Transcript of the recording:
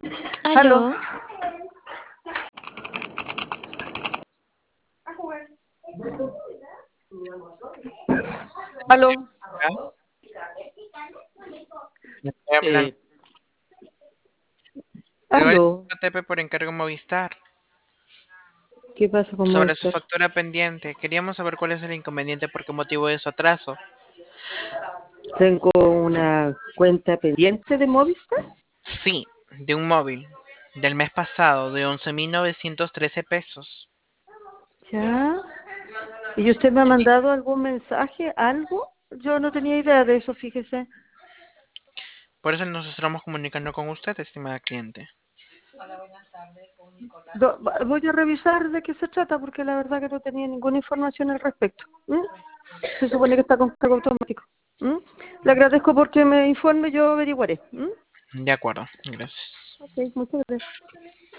Aló, Aló, aló, ¿Ya? Me estoy hablando. eh, Gregorio aló, Tepe por encargo Movistar. ¿qué pasa con Sobre su Movistar? factura pendiente. Queríamos saber cuál es el inconveniente, por qué motivo de su atraso. Tengo una cuenta pendiente de Movistar, Sí, de un móvil. Del mes pasado, de 11.913 pesos. ¿ya? ¿Y usted me ha mandado algún mensaje, algo? Yo no tenía idea de eso, fíjese. Por eso nos estamos comunicando con usted, estimada cliente. Voy a revisar de qué se trata, porque la verdad que no tenía ninguna información al respecto. ¿M? Se supone que está con cargo automático. ¿M? Le agradezco porque me informe, yo averiguaré. ¿M? De acuerdo, gracias. Ok, muchas gracias.